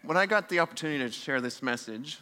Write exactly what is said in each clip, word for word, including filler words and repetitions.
When I got the opportunity to share this message,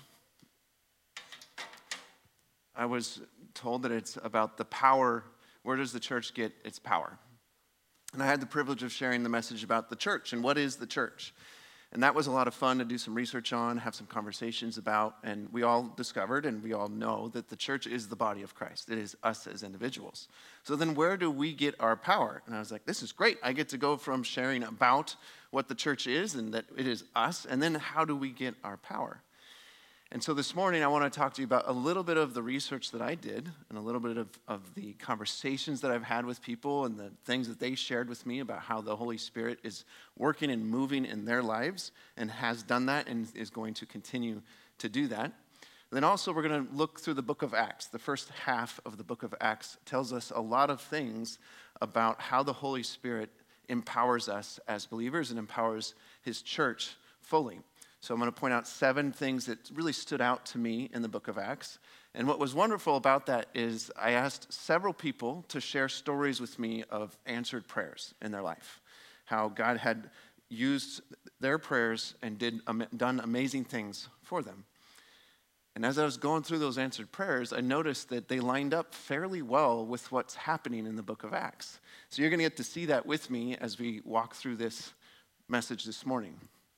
I was told that it's about the power. Where does the church get its power? And I had the privilege of sharing the message about the church and what is the church. And that was a lot of fun to do some research on, have some conversations about, and we all discovered and we all know that the church is the body of Christ. It is us as individuals. So then where do we get our power? And I was like, this is great. I get to go from sharing about what the church is and that it is us, and then how do we get our power? And so this morning, I want to talk to you about a little bit of the research that I did and a little bit of, of the conversations that I've had with people and the things that they shared with me about how the Holy Spirit is working and moving in their lives and has done that and is going to continue to do that. Then also, we're going to look through the book of Acts. The first half of the book of Acts tells us a lot of things about how the Holy Spirit empowers us as believers and empowers his church fully. So I'm going to point out seven things that really stood out to me in the book of Acts. And what was wonderful about that is I asked several people to share stories with me of answered prayers in their life, how God had used their prayers and did done amazing things for them. And as I was going through those answered prayers, I noticed that they lined up fairly well with what's happening in the book of Acts. So you're going to get to see that with me as we walk through this message this morning.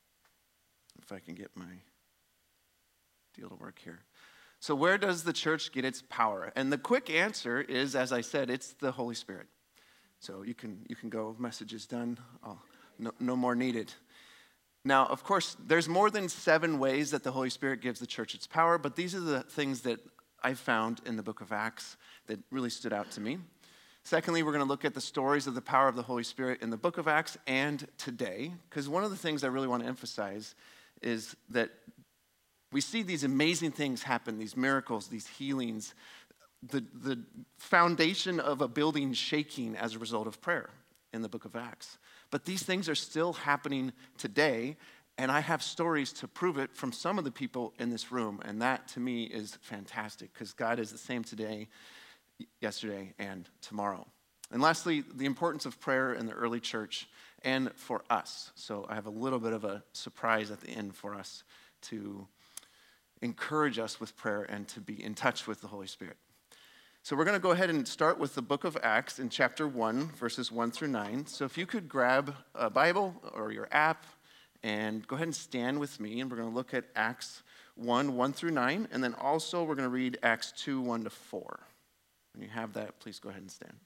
If I can get my deal to work here. So where does the church get its power? And the quick answer is, as I said, it's the Holy Spirit. So you can you can go, message is done. Oh, no, no more needed. Now, of course, there's more than seven ways that the Holy Spirit gives the church its power, but these are the things that I found in the book of Acts that really stood out to me. Secondly, we're going to look at the stories of the power of the Holy Spirit in the book of Acts and today, because one of the things I really want to emphasize is that we see these amazing things happen, these miracles, these healings, the, the foundation of a building shaking as a result of prayer in the book of Acts. But these things are still happening today, and I have stories to prove it from some of the people in this room, and that to me is fantastic because God is the same today, yesterday, and tomorrow. And lastly, the importance of prayer in the early church and for us. So I have a little bit of a surprise at the end for us to encourage us with prayer and to be in touch with the Holy Spirit. So we're going to go ahead and start with the book of Acts in chapter one, verses one through nine. So if you could grab a Bible or your app and go ahead and stand with me, and we're going to look at Acts one, one through nine, and then also we're going to read Acts two, one to four. When you have that, please go ahead and stand.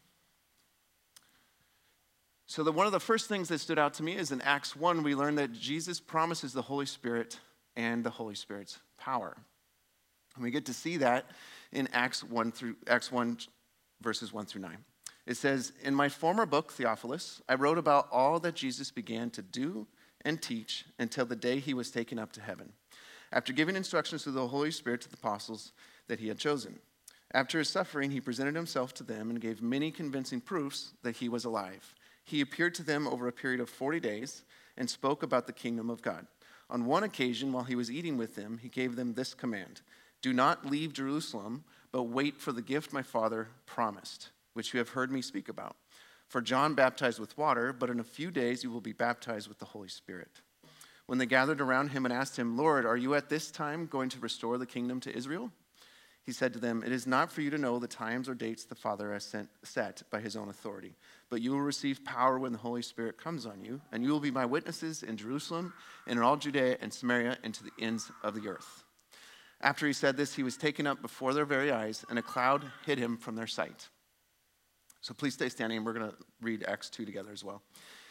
So the, one of the first things that stood out to me is in Acts one, we learn that Jesus promises the Holy Spirit and the Holy Spirit's power. And we get to see that in Acts one through Acts one, verses one through nine. It says, "In my former book, Theophilus, I wrote about all that Jesus began to do and teach until the day he was taken up to heaven, after giving instructions to the Holy Spirit to the apostles that he had chosen. After his suffering, he presented himself to them and gave many convincing proofs that he was alive. He appeared to them over a period of forty days and spoke about the kingdom of God. On one occasion, while he was eating with them, he gave them this command: 'Do not leave Jerusalem, but wait for the gift my Father promised, which you have heard me speak about. For John baptized with water, but in a few days you will be baptized with the Holy Spirit.' When they gathered around him and asked him, 'Lord, are you at this time going to restore the kingdom to Israel?' He said to them, 'It is not for you to know the times or dates the Father has sent, set by his own authority, but you will receive power when the Holy Spirit comes on you, and you will be my witnesses in Jerusalem and in all Judea and Samaria and to the ends of the earth.' After he said this, he was taken up before their very eyes, and a cloud hid him from their sight." So please stay standing, and we're going to read Acts two together as well.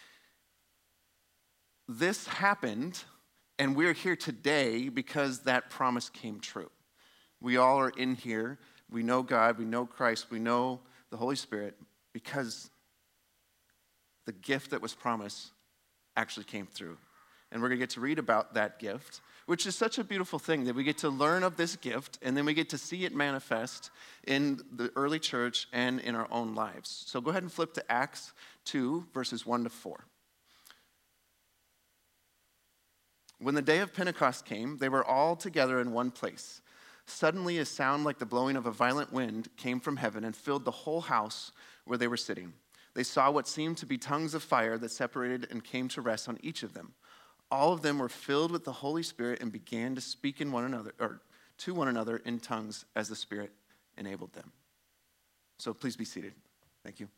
This happened, and we're here today because that promise came true. We all are in here. We know God. We know Christ. We know the Holy Spirit because the gift that was promised actually came through. And we're going to get to read about that gift, which is such a beautiful thing that we get to learn of this gift, and then we get to see it manifest in the early church and in our own lives. So go ahead and flip to Acts two, verses one to four. "When the day of Pentecost came, they were all together in one place. Suddenly a sound like the blowing of a violent wind came from heaven and filled the whole house where they were sitting. They saw what seemed to be tongues of fire that separated and came to rest on each of them. all of them were filled with the Holy Spirit and began to speak in one another, or to one another in tongues as the Spirit enabled them. So please be seated. Thank you.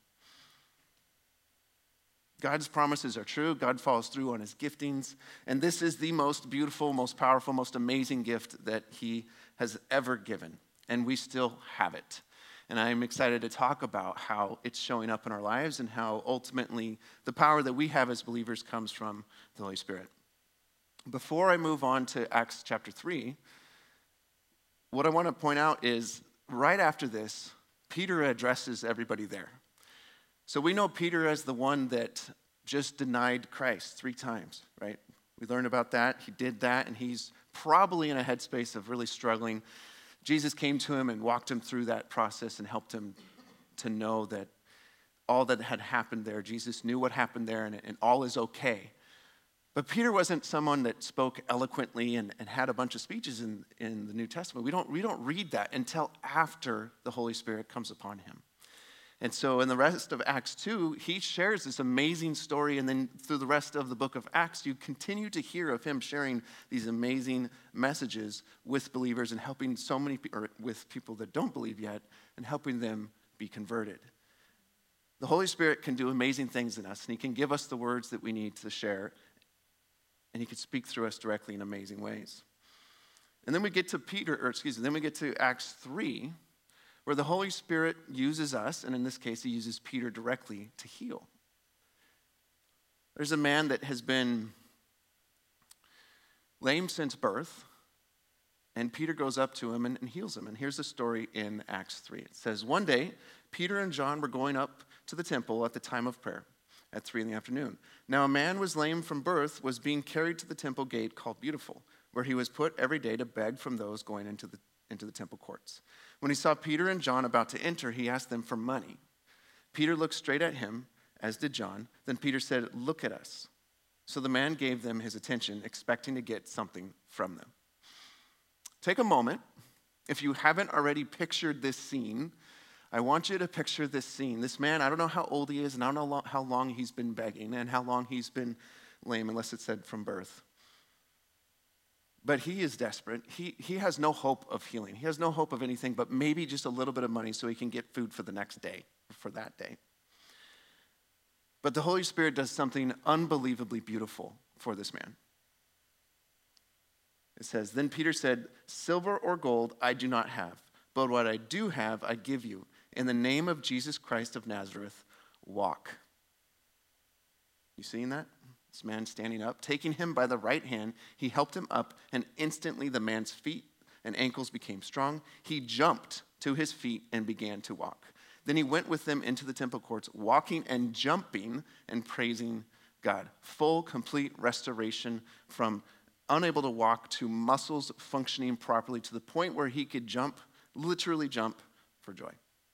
God's promises are true. God follows through on his giftings. And this is the most beautiful, most powerful, most amazing gift that he has ever given. And we still have it. And I'm excited to talk about how it's showing up in our lives and how ultimately the power that we have as believers comes from the Holy Spirit. Before I move on to Acts chapter three, what I want to point out is right after this, Peter addresses everybody there. So we know Peter as the one that just denied Christ three times, right? We learned about that. He did that, and he's probably in a headspace of really struggling. Jesus came to him and walked him through that process and helped him to know that all that had happened there, Jesus knew what happened there, and, and all is okay. But Peter wasn't someone that spoke eloquently and, and had a bunch of speeches in, in the New Testament. We don't, we don't read that until after the Holy Spirit comes upon him. And so in the rest of Acts two, he shares this amazing story, and then through the rest of the book of Acts, you continue to hear of him sharing these amazing messages with believers and helping so many people, or with people that don't believe yet, and helping them be converted. The Holy Spirit can do amazing things in us, and he can give us the words that we need to share, and he can speak through us directly in amazing ways. And then we get to Peter, or excuse me, then we get to Acts three, where the Holy Spirit uses us, and in this case, he uses Peter directly to heal. There's a man that has been lame since birth, and Peter goes up to him and, and heals him. And here's the story in Acts three. It says, one day, Peter and John were going up to the temple at the time of prayer at three in the afternoon. Now a man was lame from birth, was being carried to the temple gate called Beautiful, where he was put every day to beg from those going into the into the temple courts. When he saw Peter and John about to enter, he asked them for money. Peter looked straight at him, as did John. Then Peter said, "Look at us." So the man gave them his attention, expecting to get something from them. Take a moment. If you haven't already pictured this scene, I want you to picture this scene. This man, I don't know how old he is, and I don't know how long he's been begging and how long he's been lame, unless it said from birth. But he is desperate. He, he has no hope of healing. He has no hope of anything but maybe just a little bit of money so he can get food for the next day, for that day. But the Holy Spirit does something unbelievably beautiful for this man. It says, then Peter said, "Silver or gold I do not have, but what I do have I give you. In the name of Jesus Christ of Nazareth, walk." You seeing that? This man standing up, taking him by the right hand, he helped him up, and instantly the man's feet and ankles became strong. He jumped to his feet and began to walk. Then he went with them into the temple courts, walking and jumping and praising God. Full, complete restoration from unable to walk to muscles functioning properly to the point where he could jump, literally jump for joy.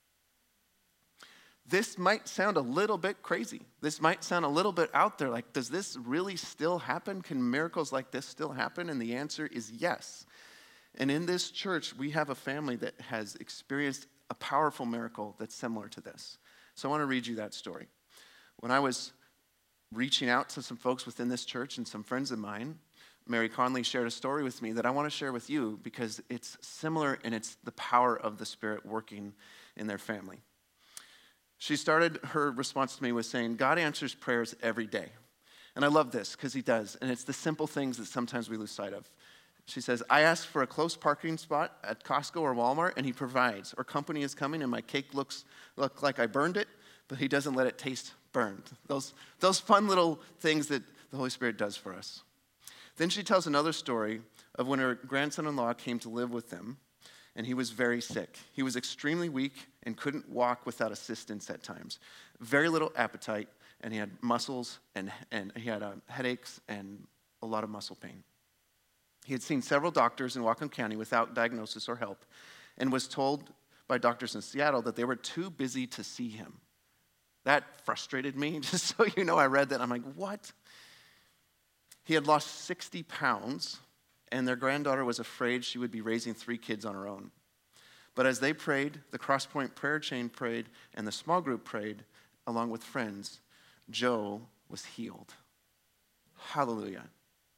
This might sound a little bit crazy. This might sound a little bit out there. Like, does this really still happen? Can miracles like this still happen? And the answer is yes. And in this church, we have a family that has experienced a powerful miracle that's similar to this. So I want to read you that story. When I was reaching out to some folks within this church and some friends of mine, Mary Conley shared a story with me that I want to share with you because it's similar and it's the power of the Spirit working in their family. She started her response to me with saying, God answers prayers every day. And I love this because he does. And it's the simple things that sometimes we lose sight of. She says, I asked for a close parking spot at Costco or Walmart, and he provides. Or company is coming, and my cake looks look like I burned it, but he doesn't let it taste burned. Those, those fun little things that the Holy Spirit does for us. Then she tells another story of when her grandson-in-law came to live with them, and he was very sick. He was extremely weak and couldn't walk without assistance at times. Very little appetite, and he had muscles, and, and he had uh, headaches and a lot of muscle pain. He had seen several doctors in Whatcom County without diagnosis or help, and was told by doctors in Seattle that they were too busy to see him. That frustrated me, just so you know. I read that, I'm like, what? He had lost sixty pounds, and their granddaughter was afraid she would be raising three kids on her own. But as they prayed, the Crosspoint prayer chain prayed, and the small group prayed, along with friends, Joe was healed. Hallelujah.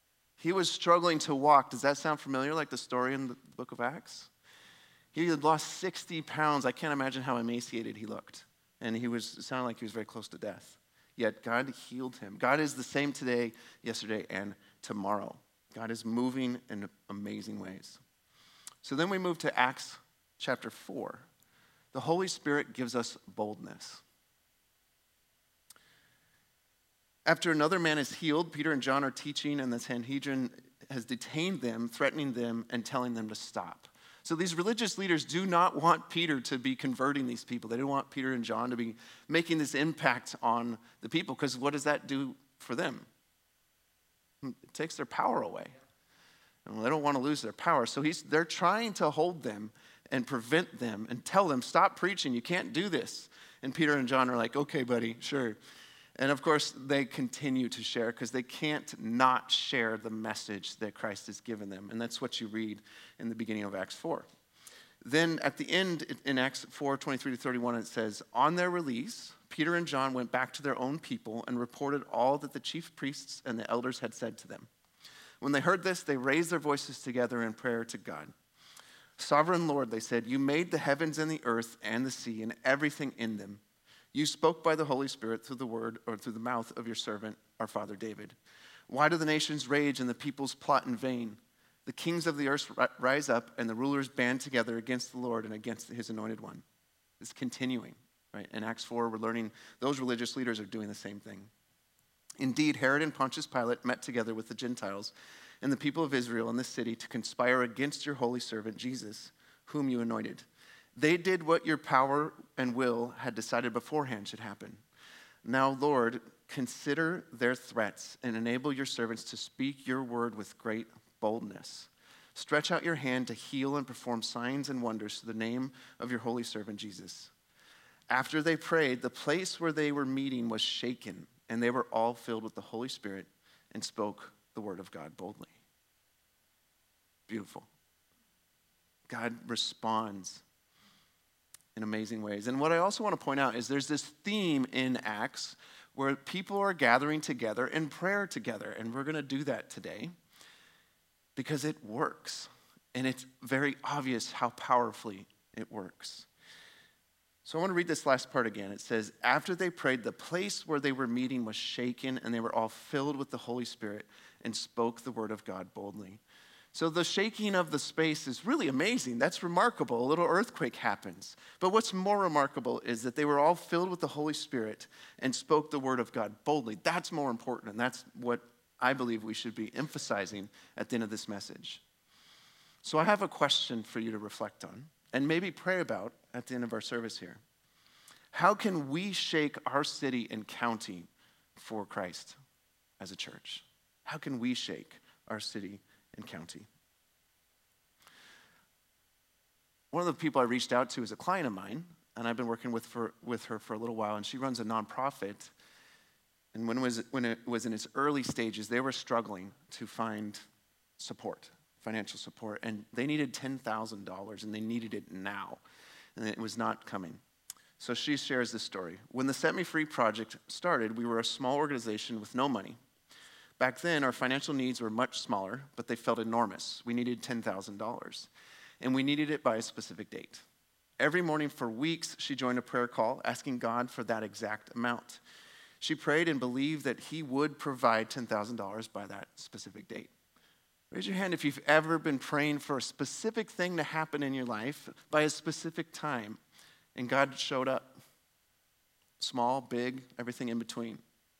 He was struggling to walk. Does that sound familiar, like the story in the book of Acts? He had lost sixty pounds. I can't imagine how emaciated he looked. And he was, it sounded like he was very close to death. Yet God healed him. God is the same today, yesterday, and tomorrow. God is moving in amazing ways. So then we move to Acts chapter four. The Holy Spirit gives us boldness. After another man is healed, Peter and John are teaching, and the Sanhedrin has detained them, threatening them, and telling them to stop. So these religious leaders do not want Peter to be converting these people. They don't want Peter and John to be making this impact on the people, because what does that do for them? It takes their power away. And they don't want to lose their power. So he's, they're trying to hold them and prevent them and tell them, stop preaching, you can't do this. And Peter and John are like, okay, buddy, sure. And of course, they continue to share because they can't not share the message that Christ has given them. And that's what you read in the beginning of Acts four. Then at the end, in Acts four, twenty-three to thirty-one, it says, on their release, Peter and John went back to their own people and reported all that the chief priests and the elders had said to them. When they heard this, they raised their voices together in prayer to God. Sovereign Lord, they said, you made the heavens and the earth and the sea and everything in them. You spoke by the Holy Spirit through the word or through the mouth of your servant, our father David. Why do the nations rage and the peoples plot in vain? The kings of the earth rise up and the rulers band together against the Lord and against his anointed one. It's continuing, right? In Acts four, we're learning those religious leaders are doing the same thing. Indeed, Herod and Pontius Pilate met together with the Gentiles and the people of Israel in this city to conspire against your holy servant Jesus, whom you anointed. They did what your power and will had decided beforehand should happen. Now, Lord, consider their threats and enable your servants to speak your word with great boldness. Stretch out your hand to heal and perform signs and wonders through the name of your holy servant Jesus. After they prayed, the place where they were meeting was shaken, and they were all filled with the Holy Spirit and spoke the word of God boldly. Beautiful. God responds in amazing ways. And what I also want to point out is there's this theme in Acts where people are gathering together in prayer together. And we're going to do that today because it works. And it's very obvious how powerfully it works. So I want to read this last part again. It says, after they prayed, the place where they were meeting was shaken, and they were all filled with the Holy Spirit and spoke the word of God boldly. So the shaking of the space is really amazing. That's remarkable. A little earthquake happens. But what's more remarkable is that they were all filled with the Holy Spirit and spoke the word of God boldly. That's more important, and that's what I believe we should be emphasizing at the end of this message. So I have a question for you to reflect on and maybe pray about at the end of our service here. How can we shake our city and county for Christ as a church? How can we shake our city and county? One of the people I reached out to is a client of mine, and I've been working with, for, with her for a little while, and she runs a nonprofit. And when it, was, when it was in its early stages, they were struggling to find support, financial support, and they needed ten thousand dollars, and they needed it now, and it was not coming. So she shares this story. When the Set Me Free project started, we were a small organization with no money. Back then, our financial needs were much smaller, but they felt enormous. We needed ten thousand dollars, and we needed it by a specific date. Every morning for weeks, she joined a prayer call asking God for that exact amount. She prayed and believed that he would provide ten thousand dollars by that specific date. Raise your hand if you've ever been praying for a specific thing to happen in your life by a specific time, and God showed up. Small, big, everything in between.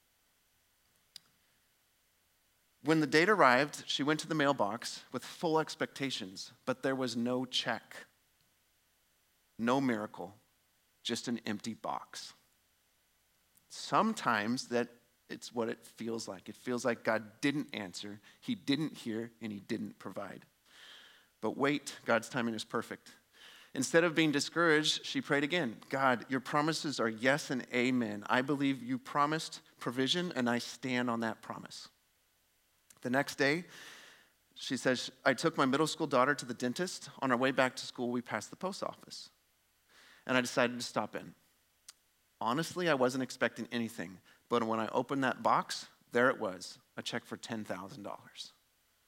When the date arrived, she went to the mailbox with full expectations, but there was no check, no miracle, just an empty box. Sometimes that it's what it feels like. It feels like God didn't answer, he didn't hear, and he didn't provide. But wait, God's timing is perfect. Instead of being discouraged, she prayed again. God, your promises are yes and amen. I believe you promised provision, and I stand on that promise. The next day, she says, I took my middle school daughter to the dentist. On our way back to school, we passed the post office. And I decided to stop in. Honestly, I wasn't expecting anything. But when I opened that box, there it was, a check for ten thousand dollars.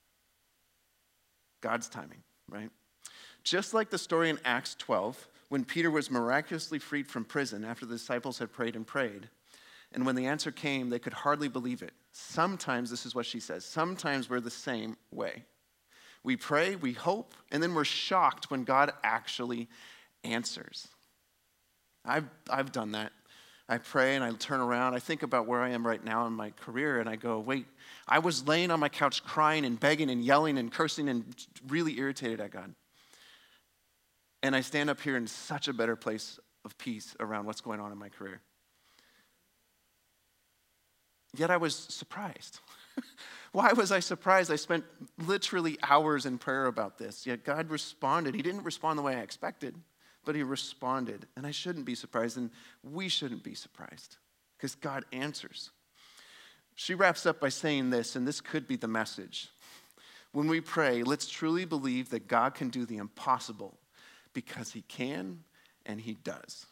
God's timing, right? Just like the story in Acts twelve, when Peter was miraculously freed from prison after the disciples had prayed and prayed, and when the answer came, they could hardly believe it. Sometimes, this is what she says, sometimes we're the same way. We pray, we hope, and then we're shocked when God actually answers. I've, I've done that. I pray and I turn around. I think about where I am right now in my career, and I go, wait, I was laying on my couch crying and begging and yelling and cursing and really irritated at God. And I stand up here in such a better place of peace around what's going on in my career. Yet I was surprised. Why was I surprised? I spent literally hours in prayer about this. Yet God responded. He didn't respond the way I expected, but he responded. And I shouldn't be surprised, and we shouldn't be surprised, because God answers. She wraps up by saying this, and this could be the message. When we pray, let's truly believe that God can do the impossible, because he can and he does.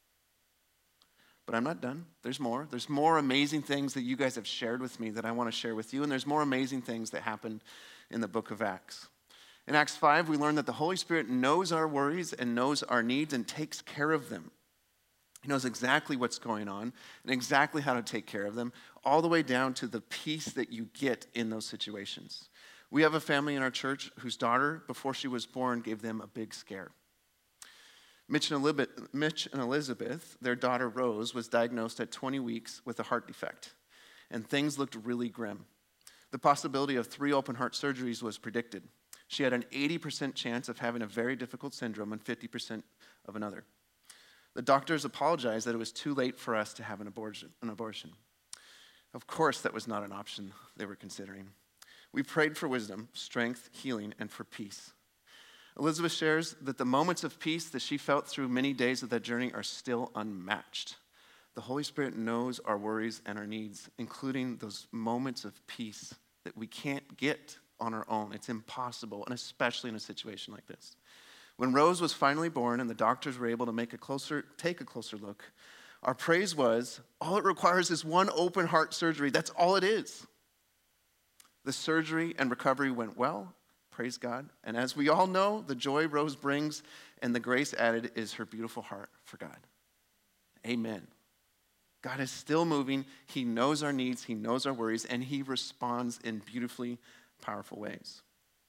But I'm not done. There's more. There's more amazing things that you guys have shared with me that I want to share with you, and there's more amazing things that happened in the book of Acts. In Acts five, we learn that the Holy Spirit knows our worries and knows our needs and takes care of them. He knows exactly what's going on and exactly how to take care of them, all the way down to the peace that you get in those situations. We have a family in our church whose daughter, before she was born, gave them a big scare. Mitch and Elizabeth, Mitch and Elizabeth, their daughter Rose, was diagnosed at twenty weeks with a heart defect, and things looked really grim. The possibility of three open heart surgeries was predicted. She had an eighty percent chance of having a very difficult syndrome and fifty percent of another. The doctors apologized that it was too late for us to have an abortion. An abortion. Of course, that was not an option they were considering. We prayed for wisdom, strength, healing, and for peace. Elizabeth shares that the moments of peace that she felt through many days of that journey are still unmatched. The Holy Spirit knows our worries and our needs, including those moments of peace that we can't get on our own. It's impossible, and especially in a situation like this. When Rose was finally born and the doctors were able to make a closer, take a closer look, our praise was, all it requires is one open heart surgery. That's all it is. The surgery and recovery went well. Praise God. And as we all know, the joy Rose brings and the grace added is her beautiful heart for God. Amen. God is still moving. He knows our needs. He knows our worries. And he responds in beautifully powerful ways.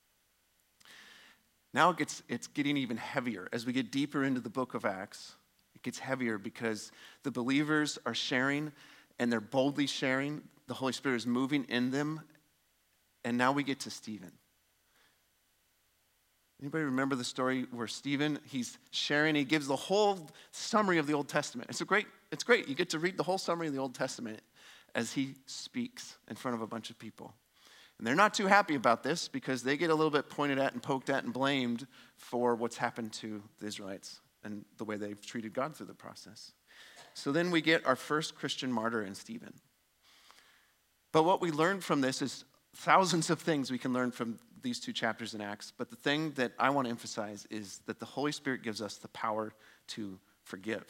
Now it gets, it's getting even heavier. As we get deeper into the book of Acts, it gets heavier because the believers are sharing, and they're boldly sharing. The Holy Spirit is moving in them. And now we get to Stephen. Anybody remember the story where Stephen, he's sharing, he gives the whole summary of the Old Testament. It's a great, it's great. You get to read the whole summary of the Old Testament as he speaks in front of a bunch of people. And they're not too happy about this because they get a little bit pointed at and poked at and blamed for what's happened to the Israelites and the way they've treated God through the process. So then we get our first Christian martyr in Stephen. But what we learned from this is thousands of things we can learn from these two chapters in Acts, but the thing that I want to emphasize is that the Holy Spirit gives us the power to forgive.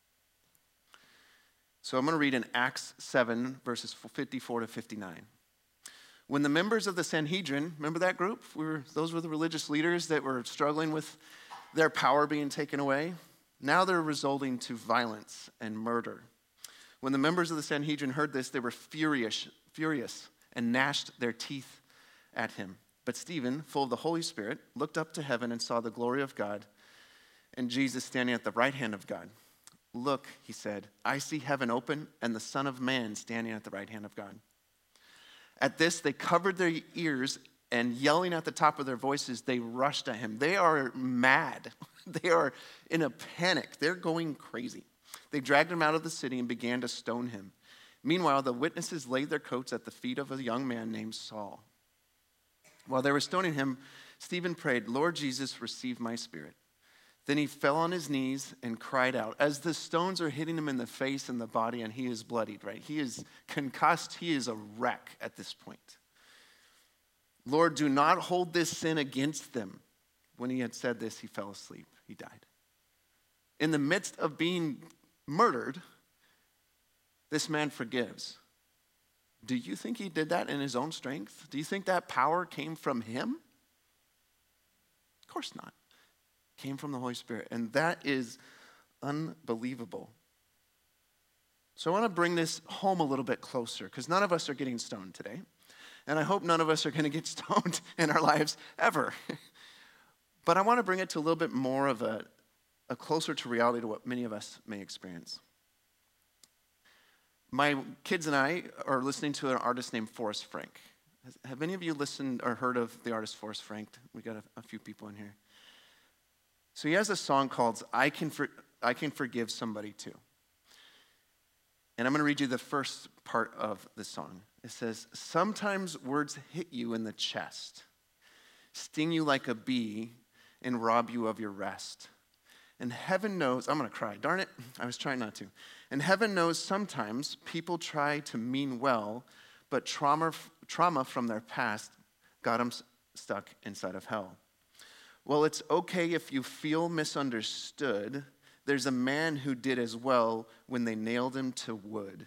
So I'm going to read in Acts seven, verses fifty-four to fifty-nine. When the members of the Sanhedrin, remember that group? We were, those were the religious leaders that were struggling with their power being taken away. Now they're resulting to violence and murder. When the members of the Sanhedrin heard this, they were furious, furious and gnashed their teeth at him. But Stephen, full of the Holy Spirit, looked up to heaven and saw the glory of God and Jesus standing at the right hand of God. Look, he said, I see heaven open and the Son of Man standing at the right hand of God. At this, they covered their ears and yelling at the top of their voices, they rushed at him. They are mad. They are in a panic. They're going crazy. They dragged him out of the city and began to stone him. Meanwhile, the witnesses laid their coats at the feet of a young man named Saul. While they were stoning him, Stephen prayed, Lord Jesus, receive my spirit. Then he fell on his knees and cried out. As the stones are hitting him in the face and the body, and he is bloodied, right? He is concussed. He is a wreck at this point. Lord, do not hold this sin against them. When he had said this, he fell asleep. He died. In the midst of being murdered, this man forgives. Do you think he did that in his own strength? Do you think that power came from him? course not. It came from the Holy Spirit. And that is unbelievable. So I want to bring this home a little bit closer, because none of us are getting stoned today. And I hope none of us are going to get stoned in our lives ever. But I want to bring it to a little bit more of a, a closer to reality to what many of us may experience. My kids and I are listening to an artist named Forrest Frank. Have any of you listened or heard of the artist Forrest Frank? We got a, a few people in here. So he has a song called I Can, For, I Can Forgive Somebody Too. And I'm going to read you the first part of the song. It says, sometimes words hit you in the chest, sting you like a bee, and rob you of your rest. And heaven knows, I'm going to cry, darn it, I was trying not to. And heaven knows sometimes people try to mean well, but trauma, trauma from their past got them stuck inside of hell. Well, it's okay if you feel misunderstood. There's a man who did as well when they nailed him to wood.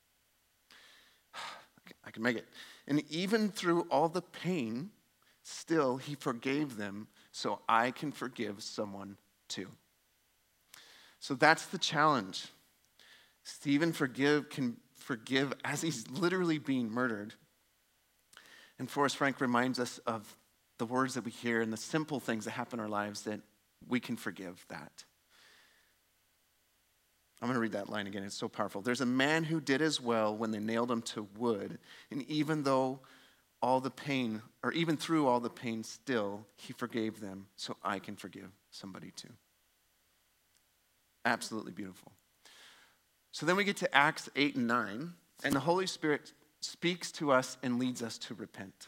I can make it. And even through all the pain, still he forgave them, so I can forgive someone too. So that's the challenge. Stephen forgive can forgive as he's literally being murdered. And Forrest Frank reminds us of the words that we hear and the simple things that happen in our lives that we can forgive that. I'm going to read that line again. It's so powerful. There's a man who did as well when they nailed him to wood. And even though all the pain, or even through all the pain still, he forgave them, so I can forgive somebody too. Absolutely beautiful. So then we get to Acts eight and nine, and the Holy Spirit speaks to us and leads us to repent.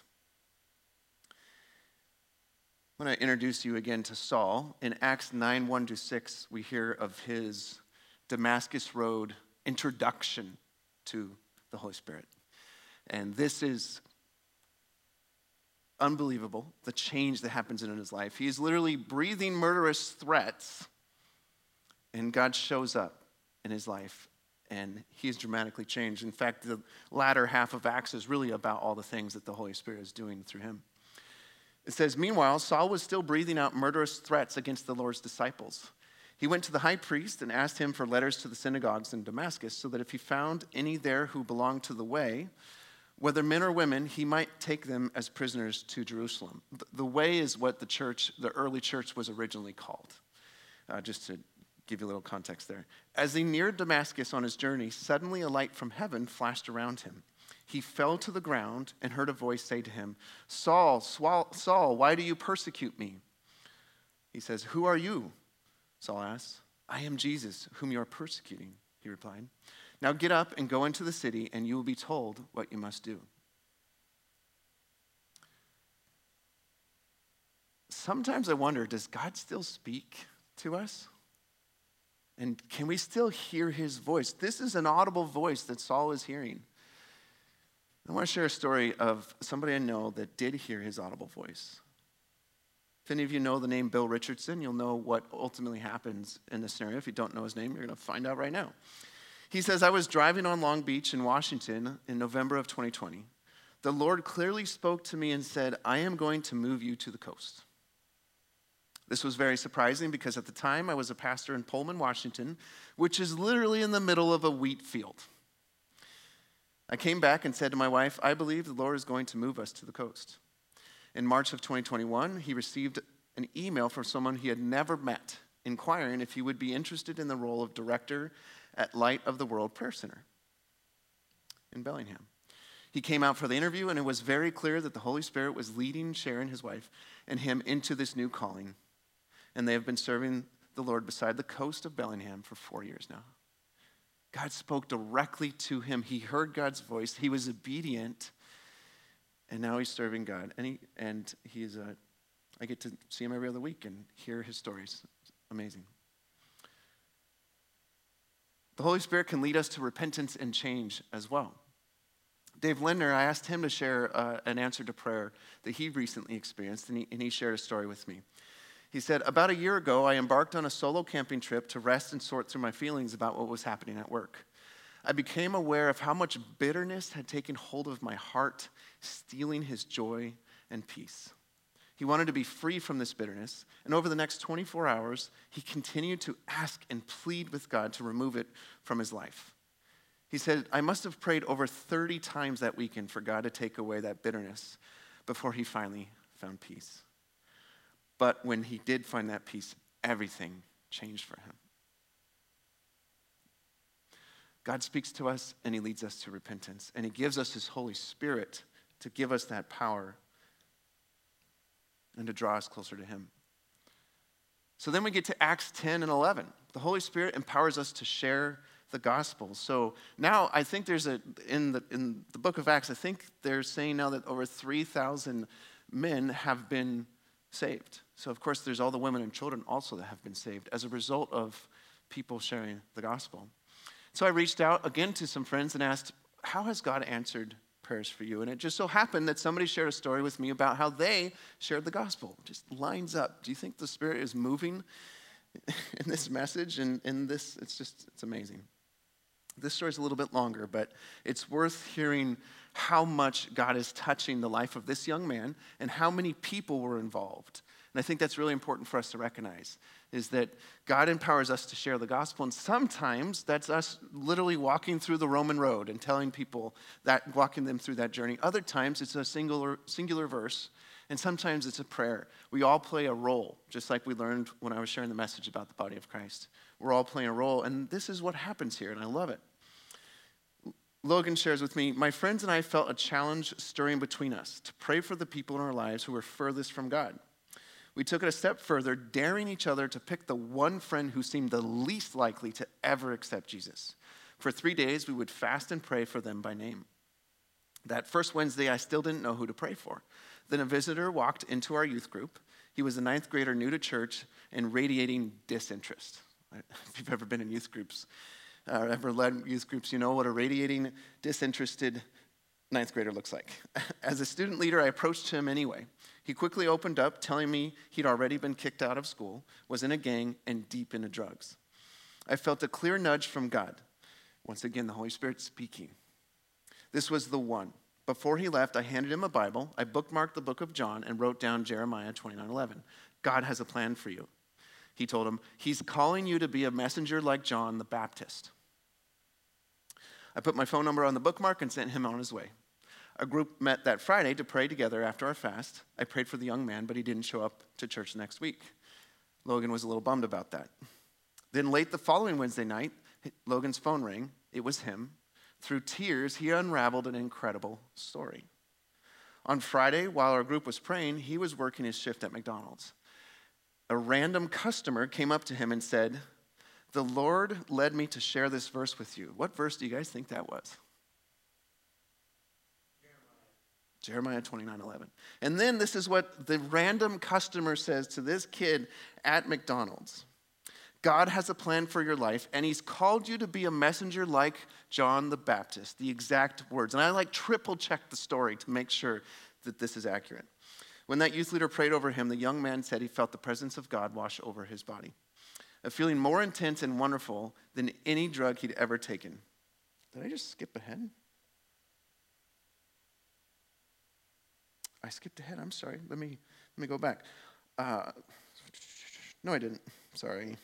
I'm going to introduce you again to Saul. In Acts nine, one to six, we hear of his Damascus Road introduction to the Holy Spirit. And this is unbelievable, the change that happens in his life. He is literally breathing murderous threats, and God shows up in his life, and he is dramatically changed. In fact, the latter half of Acts is really about all the things that the Holy Spirit is doing through him. It says, meanwhile, Saul was still breathing out murderous threats against the Lord's disciples. He went to the high priest and asked him for letters to the synagogues in Damascus, so that if he found any there who belonged to the way, whether men or women, he might take them as prisoners to Jerusalem. The way is what the church, the early church was originally called, uh, just to give you a little context there. As he neared Damascus on his journey, suddenly a light from heaven flashed around him. He fell to the ground and heard a voice say to him, Saul, Saul, why do you persecute me? He says, who are you? Saul asks. I am Jesus, whom you are persecuting, he replied. Now get up and go into the city, and you will be told what you must do. Sometimes I wonder, does God still speak to us? And can we still hear his voice? This is an audible voice that Saul is hearing. I want to share a story of somebody I know that did hear his audible voice. If any of you know the name Bill Richardson, you'll know what ultimately happens in this scenario. If you don't know his name, you're going to find out right now. He says, I was driving on Long Beach in Washington in November of twenty twenty. The Lord clearly spoke to me and said, I am going to move you to the coast. This was very surprising because at the time I was a pastor in Pullman, Washington, which is literally in the middle of a wheat field. I came back and said to my wife, I believe the Lord is going to move us to the coast. In March of twenty twenty-one, he received an email from someone he had never met, inquiring if he would be interested in the role of director at Light of the World Prayer Center in Bellingham. He came out for the interview, and it was very clear that the Holy Spirit was leading Sharon, his wife, and him into this new calling. And they have been serving the Lord beside the coast of Bellingham for four years now. God spoke directly to him. He heard God's voice. He was obedient. And now he's serving God. And he and he's uh, I get to see him every other week and hear his stories. It's amazing. The Holy Spirit can lead us to repentance and change as well. Dave Lindner, I asked him to share uh, an answer to prayer that he recently experienced, and he, and he shared a story with me. He said, about a year ago, I embarked on a solo camping trip to rest and sort through my feelings about what was happening at work. I became aware of how much bitterness had taken hold of my heart, stealing his joy and peace. He wanted to be free from this bitterness. And over the next twenty-four hours, he continued to ask and plead with God to remove it from his life. He said, I must have prayed over thirty times that weekend for God to take away that bitterness before he finally found peace. But when he did find that peace, everything changed for him. God speaks to us and he leads us to repentance. And he gives us his Holy Spirit to give us that power and to draw us closer to him. So then we get to Acts ten and eleven. The Holy Spirit empowers us to share the gospel. So now I think there's a, in the in the book of Acts, I think they're saying now that over three thousand men have been saved. So of course there's all the women and children also that have been saved as a result of people sharing the gospel. So I reached out again to some friends and asked, how has God answered prayers for you? And it just so happened that somebody shared a story with me about how they shared the gospel. It just lines up. Do you think the Spirit is moving in this message? And in this, it's just, it's amazing. This story is a little bit longer, but it's worth hearing how much God is touching the life of this young man and how many people were involved. And I think that's really important for us to recognize, is that God empowers us to share the gospel, and sometimes that's us literally walking through the Roman road and telling people that, walking them through that journey. Other times it's a singular, singular verse, and sometimes it's a prayer. We all play a role, just like we learned when I was sharing the message about the body of Christ. We're all playing a role, and this is what happens here, and I love it. Logan shares with me, my friends and I felt a challenge stirring between us to pray for the people in our lives who were furthest from God. We took it a step further, daring each other to pick the one friend who seemed the least likely to ever accept Jesus. For three days, we would fast and pray for them by name. That first Wednesday, I still didn't know who to pray for. Then a visitor walked into our youth group. He was a ninth grader new to church and radiating disinterest. If you've ever been in youth groups, or uh, ever led youth groups, you know what a radiating, disinterested ninth grader looks like. As a student leader, I approached him anyway. He quickly opened up, telling me he'd already been kicked out of school, was in a gang, and deep into drugs. I felt a clear nudge from God. Once again, the Holy Spirit speaking. This was the one. Before he left, I handed him a Bible. I bookmarked the book of John and wrote down Jeremiah twenty-nine eleven. God has a plan for you. He told him, he's calling you to be a messenger like John the Baptist. I put my phone number on the bookmark and sent him on his way. A group met that Friday to pray together after our fast. I prayed for the young man, but he didn't show up to church next week. Logan was a little bummed about that. Then late the following Wednesday night, Logan's phone rang. It was him. Through tears, he unraveled an incredible story. On Friday, while our group was praying, he was working his shift at McDonald's. A random customer came up to him and said, the Lord led me to share this verse with you. What verse do you guys think that was? Jeremiah twenty-nine eleven. And then this is what the random customer says to this kid at McDonald's. God has a plan for your life, and he's called you to be a messenger like John the Baptist, the exact words. And I like triple checked the story to make sure that this is accurate. When that youth leader prayed over him, the young man said he felt the presence of God wash over his body, a feeling more intense and wonderful than any drug he'd ever taken. Did I just skip ahead? I skipped ahead. I'm sorry. Let me let me go back. Uh, no, I didn't. Sorry.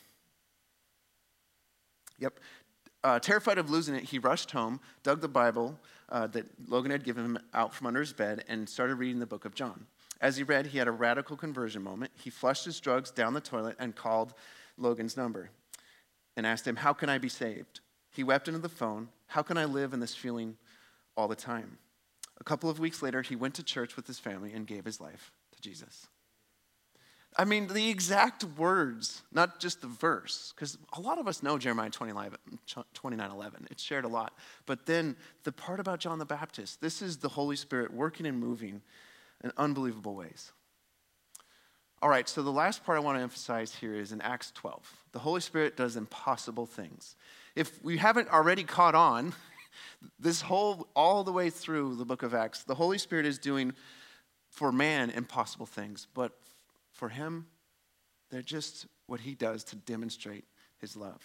Yep. Uh, terrified of losing it, he rushed home, dug the Bible uh, that Logan had given him out from under his bed, and started reading the book of John. As he read, he had a radical conversion moment. He flushed his drugs down the toilet and called Logan's number and asked him, how can I be saved? He wept into the phone. How can I live in this feeling all the time? A couple of weeks later, he went to church with his family and gave his life to Jesus. I mean, the exact words, not just the verse, because a lot of us know Jeremiah twenty-nine eleven. It's shared a lot. But then the part about John the Baptist, this is the Holy Spirit working and moving in unbelievable ways. All right, so the last part I want to emphasize here is in Acts twelve. The Holy Spirit does impossible things. If we haven't already caught on, this whole, all the way through the book of Acts, the Holy Spirit is doing for man impossible things, but for him, they're just what he does to demonstrate his love.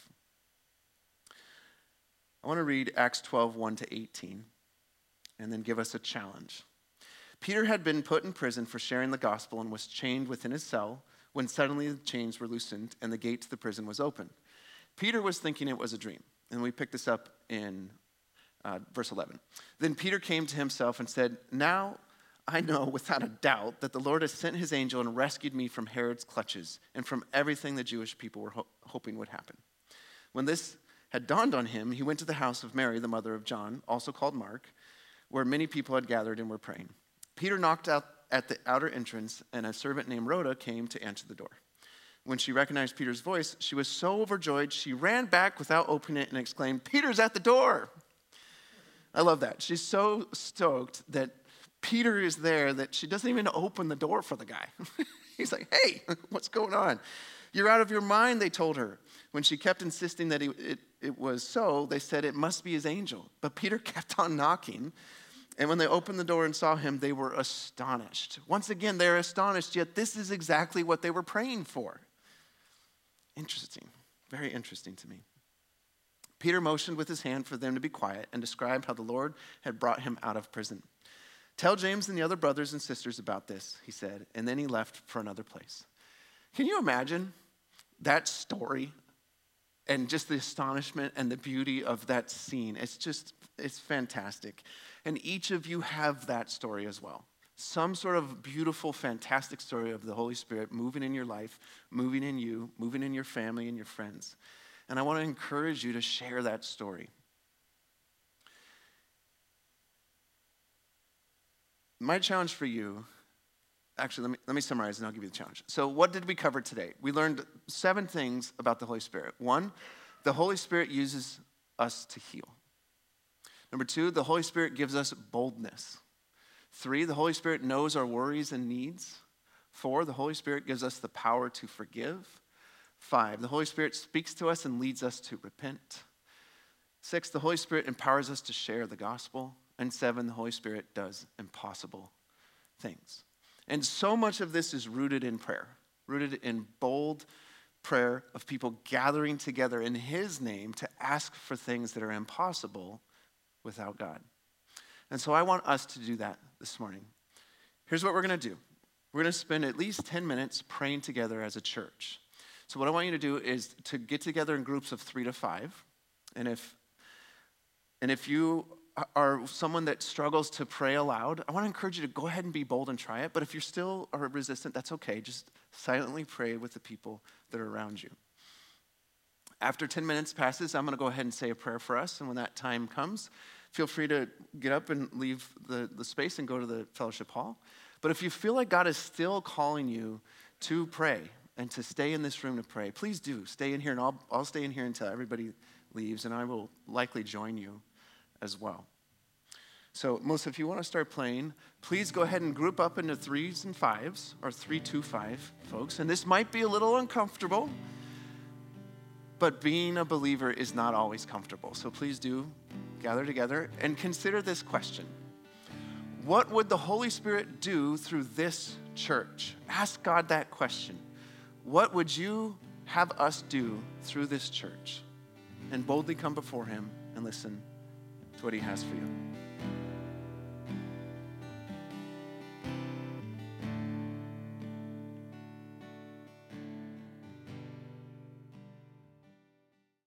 I want to read Acts twelve, one to eighteen, and then give us a challenge. Peter had been put in prison for sharing the gospel and was chained within his cell when suddenly the chains were loosened and the gate to the prison was opened. Peter was thinking it was a dream, and we pick this up in uh, verse eleven. Then Peter came to himself and said, "Now I know without a doubt that the Lord has sent his angel and rescued me from Herod's clutches and from everything the Jewish people were ho- hoping would happen." When this had dawned on him, he went to the house of Mary, the mother of John, also called Mark, where many people had gathered and were praying. Peter knocked out at the outer entrance, and a servant named Rhoda came to answer the door. When she recognized Peter's voice, she was so overjoyed, she ran back without opening it and exclaimed, "Peter's at the door." I love that. She's so stoked that Peter is there that she doesn't even open the door for the guy. He's like, "Hey, what's going on? You're out of your mind," they told her. When she kept insisting that he, it, it was so, they said it must be his angel. But Peter kept on knocking. And when they opened the door and saw him, they were astonished. Once again, they're astonished, yet this is exactly what they were praying for. Interesting. Very interesting to me. Peter motioned with his hand for them to be quiet and described how the Lord had brought him out of prison. "Tell James and the other brothers and sisters about this," he said, and then he left for another place. Can you imagine that story and just the astonishment and the beauty of that scene? It's just, it's fantastic. And each of you have that story as well. Some sort of beautiful, fantastic story of the Holy Spirit moving in your life, moving in you, moving in your family and your friends. And I want to encourage you to share that story. My challenge for you, actually, let me, let me summarize and I'll give you the challenge. So what did we cover today? We learned seven things about the Holy Spirit. One, the Holy Spirit uses us to heal. Number two, the Holy Spirit gives us boldness. Three, the Holy Spirit knows our worries and needs. Four, the Holy Spirit gives us the power to forgive. Five, the Holy Spirit speaks to us and leads us to repent. Six, the Holy Spirit empowers us to share the gospel. And seven, the Holy Spirit does impossible things. And so much of this is rooted in prayer, rooted in bold prayer of people gathering together in his name to ask for things that are impossible without God. And so I want us to do that this morning. Here's what we're going to do. We're going to spend at least ten minutes praying together as a church. So what I want you to do is to get together in groups of three to five. And if, and if you are someone that struggles to pray aloud, I want to encourage you to go ahead and be bold and try it. But if you're still are resistant, that's okay. Just silently pray with the people that are around you. After ten minutes passes, I'm going to go ahead and say a prayer for us. And when that time comes, feel free to get up and leave the, the space and go to the fellowship hall. But if you feel like God is still calling you to pray and to stay in this room to pray, please do. Stay in here, and I'll, I'll stay in here until everybody leaves, and I will likely join you as well. So, Melissa, if you want to start playing, please go ahead and group up into threes and fives, or three, two, five, folks. And this might be a little uncomfortable, but being a believer is not always comfortable. So please do gather together and consider this question. What would the Holy Spirit do through this church? Ask God that question. What would you have us do through this church? And boldly come before him and listen to what he has for you.